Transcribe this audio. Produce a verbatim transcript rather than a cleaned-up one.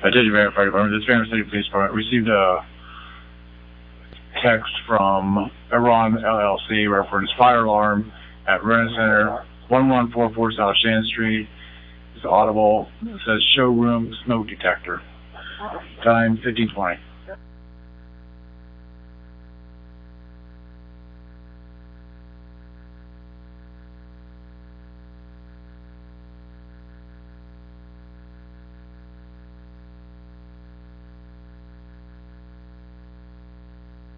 Attention Variant Fire Department. This Variant City Police Department received a text from Iran L L C reference fire alarm at Renner Center, one one four four South Shannon Street. It's audible. It says showroom smoke detector. Time fifteen twenty.